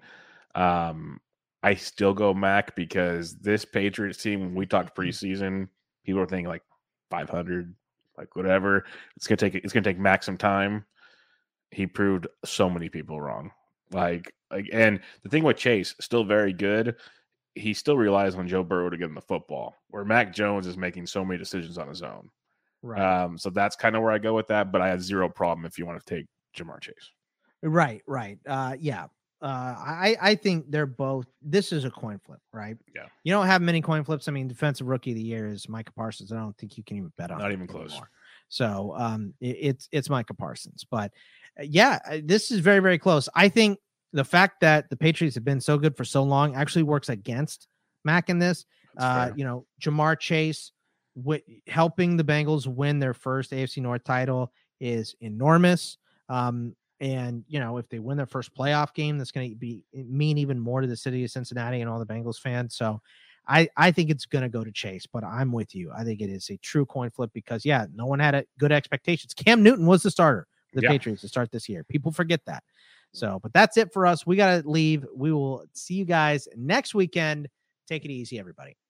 I still go Mac because this Patriots team, when we talked preseason, people were thinking like 500, like whatever. It's gonna take Mac some time. He proved so many people wrong. And the thing with Chase, still very good. He still relies on Joe Burrow to get him the football, where Mac Jones is making so many decisions on his own. Right. So that's kind of where I go with that. But I have zero problem if you want to take Ja'Marr Chase. Right. Yeah. I think they're both. This is a coin flip, right? Yeah. You don't have many coin flips. I mean, defensive rookie of the year is Micah Parsons. I don't think you can even bet on. Not even close. Anymore. So it's Micah Parsons. But yeah, this is very, very close. I think the fact that the Patriots have been so good for so long actually works against Mac in this. Ja'Marr Chase helping the Bengals win their first AFC North title is enormous. And, if they win their first playoff game, that's going to mean even more to the city of Cincinnati and all the Bengals fans. So I think it's going to go to Chase, but I'm with you. I think it is a true coin flip because, no one had good expectations. Cam Newton was the starter for the Patriots to start this year. People forget that. So, but that's it for us. We got to leave. We will see you guys next weekend. Take it easy, everybody.